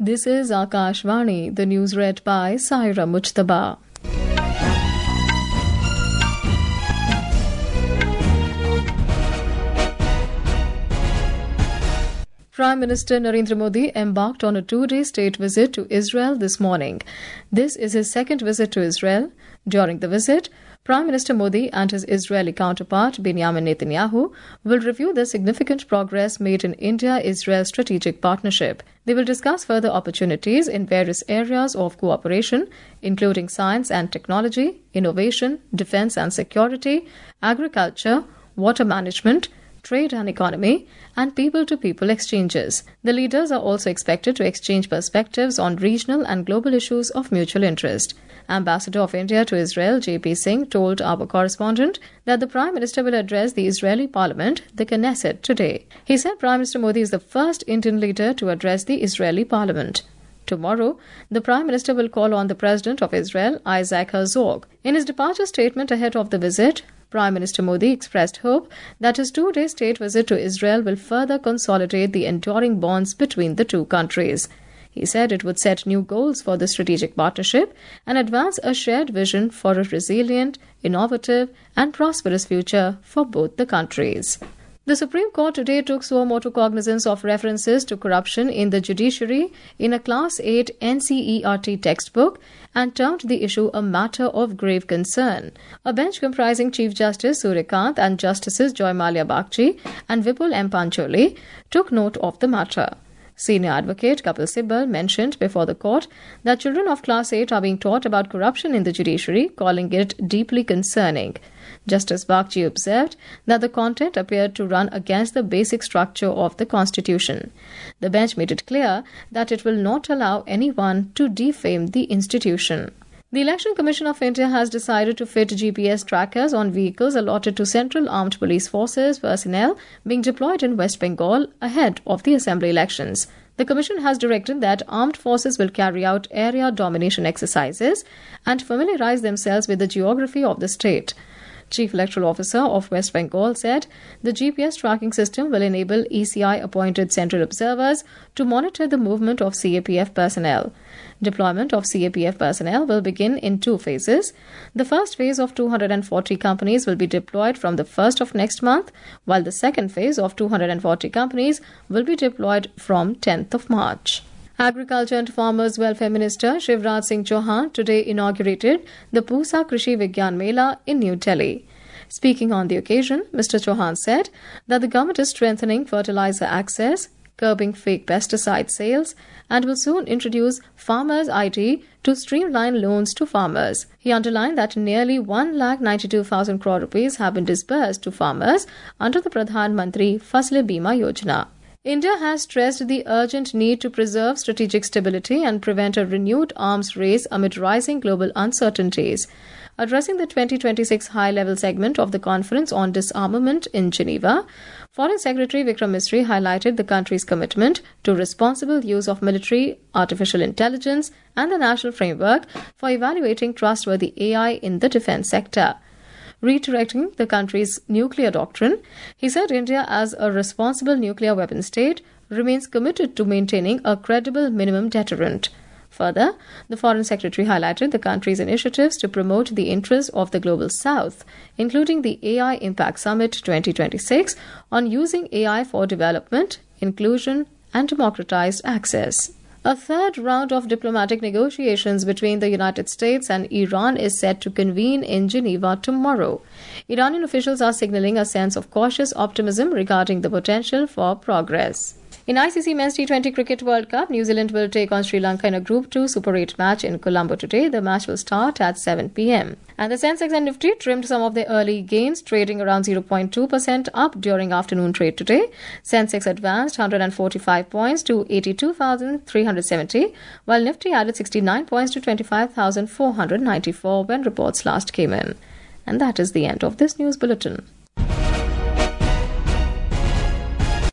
This is Akashvani, the news read by Saira Mujtaba. Prime Minister Narendra Modi embarked on a two-day state visit to Israel this morning. This is his second visit to Israel. During the visit, Prime Minister Modi and his Israeli counterpart Benjamin Netanyahu will review the significant progress made in India-Israel strategic partnership. They will discuss further opportunities in various areas of cooperation, including science and technology, innovation, defense and security, agriculture, water management, trade and economy, and people-to-people exchanges. The leaders are also expected to exchange perspectives on regional and global issues of mutual interest. Ambassador of India to Israel, J.P. Singh, told our correspondent that the Prime Minister will address the Israeli Parliament, the Knesset, today. He said Prime Minister Modi is the first Indian leader to address the Israeli Parliament. Tomorrow, the Prime Minister will call on the President of Israel, Isaac Herzog. In his departure statement ahead of the visit, Prime Minister Modi expressed hope that his two-day state visit to Israel will further consolidate the enduring bonds between the two countries. He said it would set new goals for the strategic partnership and advance a shared vision for a resilient, innovative and prosperous future for both the countries. The Supreme Court today took suo motu cognizance of references to corruption in the judiciary in a Class 8 NCERT textbook and termed the issue a matter of grave concern. A bench comprising Chief Justice Suryakant and Justices Joy Malia Bagchi and Vipul M. Pancholi took note of the matter. Senior advocate Kapil Sibal mentioned before the court that children of Class 8 are being taught about corruption in the judiciary, calling it deeply concerning. Justice Bagchi observed that the content appeared to run against the basic structure of the Constitution. The bench made it clear that it will not allow anyone to defame the institution. The Election Commission of India has decided to fit GPS trackers on vehicles allotted to Central Armed Police Forces personnel being deployed in West Bengal ahead of the assembly elections. The Commission has directed that armed forces will carry out area domination exercises and familiarize themselves with the geography of the state. Chief Electoral Officer of West Bengal said the GPS tracking system will enable ECI-appointed central observers to monitor the movement of CAPF personnel. Deployment of CAPF personnel will begin in two phases. The first phase of 240 companies will be deployed from the 1st of next month, while the second phase of 240 companies will be deployed from 10th of March. Agriculture and Farmers Welfare Minister Shivraj Singh Chauhan today inaugurated the Pusa Krishi Vigyan Mela in New Delhi. Speaking on the occasion, Mr. Chauhan said that the government is strengthening fertilizer access, curbing fake pesticide sales, and will soon introduce Farmers ID to streamline loans to farmers. He underlined that nearly 1,92,000 crore rupees have been disbursed to farmers under the Pradhan Mantri Fasal Bima Yojana. India has stressed the urgent need to preserve strategic stability and prevent a renewed arms race amid rising global uncertainties. Addressing the 2026 high-level segment of the Conference on Disarmament in Geneva, Foreign Secretary Vikram Misri highlighted the country's commitment to responsible use of military, artificial intelligence, and the national framework for evaluating trustworthy AI in the defense sector. Reiterating the country's nuclear doctrine, he said India, as a responsible nuclear weapon state, remains committed to maintaining a credible minimum deterrent. Further, the Foreign Secretary highlighted the country's initiatives to promote the interests of the Global South, including the AI Impact Summit 2026 on using AI for development, inclusion, and democratized access. A third round of diplomatic negotiations between the United States and Iran is set to convene in Geneva tomorrow. Iranian officials are signaling a sense of cautious optimism regarding the potential for progress. In ICC Men's T20 Cricket World Cup, New Zealand will take on Sri Lanka in a Group 2 Super 8 match in Colombo today. The match will start at 7 p.m. And the Sensex and Nifty trimmed some of their early gains, trading around 0.2% up during afternoon trade today. Sensex advanced 145 points to 82,370, while Nifty added 69 points to 25,494 when reports last came in. And that is the end of this news bulletin.